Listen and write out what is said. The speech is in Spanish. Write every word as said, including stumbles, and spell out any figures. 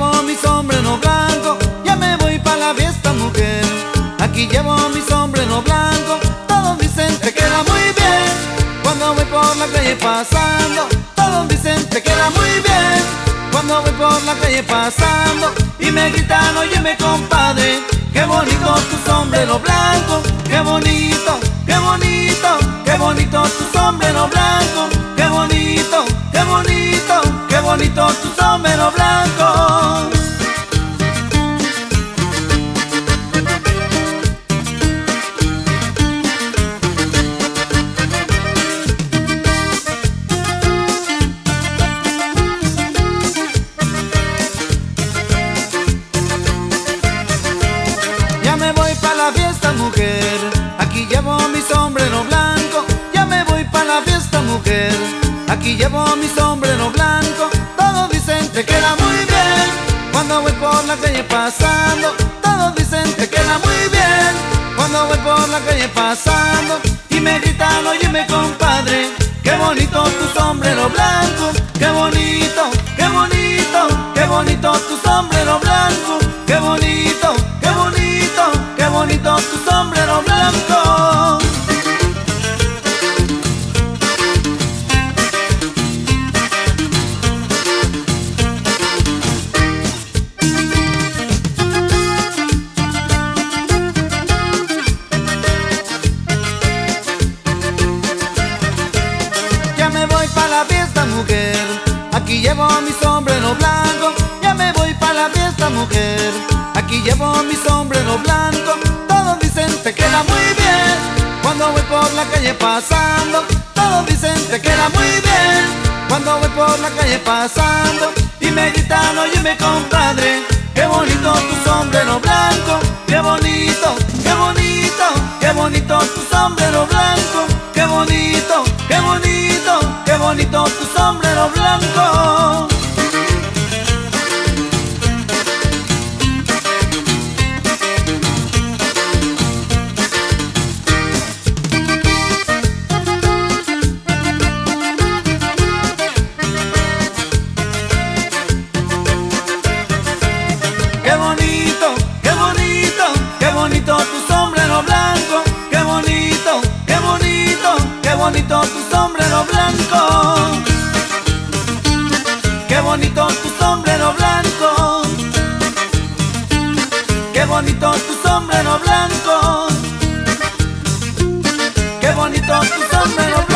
llevo mi sombrero blanco, ya me voy pa' la fiesta, mujer. Aquí llevo mi sombrero blanco, todos dicen te queda muy bien. Cuando voy por la calle pasando, todos dicen te queda muy bien. Cuando voy por la calle pasando y me gritan, óyeme compadre, qué bonito tu sombrero blanco, qué bonito, qué bonito, qué bonito tu sombrero blanco, qué bonito, qué bonito, qué bonito tu sombrero blanco. Mujer, aquí llevo mi sombrero blanco, ya me voy pa' la fiesta, mujer. Aquí llevo mi sombrero blanco, todos dicen te queda muy bien. Cuando voy por la calle pasando, todos dicen te queda muy bien. Cuando voy por la calle pasando y me gritan, óyeme compadre, qué bonito tu sombrero blanco, qué bonito, qué bonito, qué bonito tu sombrero blanco, qué bonito, qué bonito, qué bonito tu sombrero blanco. Ya me voy pa' la fiesta, mujer. Aquí llevo mi sombrero blanco, ya me voy pa' la fiesta, mujer. Aquí llevo mi sombrero blanco, todos dicen te queda muy bien. Cuando voy por la calle pasando, todos dicen te queda muy bien. Cuando voy por la calle pasando y me gritan, óyeme compadre, qué bonito tu sombrero blanco, qué bonito, qué bonito, qué bonito tu sombrero blanco, qué bonito, qué bonito, qué bonito tu sombrero blanco. Qué bonito, qué bonito, qué bonito tu sombrero blanco, qué bonito, qué bonito, qué bonito tu sombrero blanco, qué bonito tu sombrero blanco, qué bonito tu sombrero blanco, qué bonito tu sombrero blanco.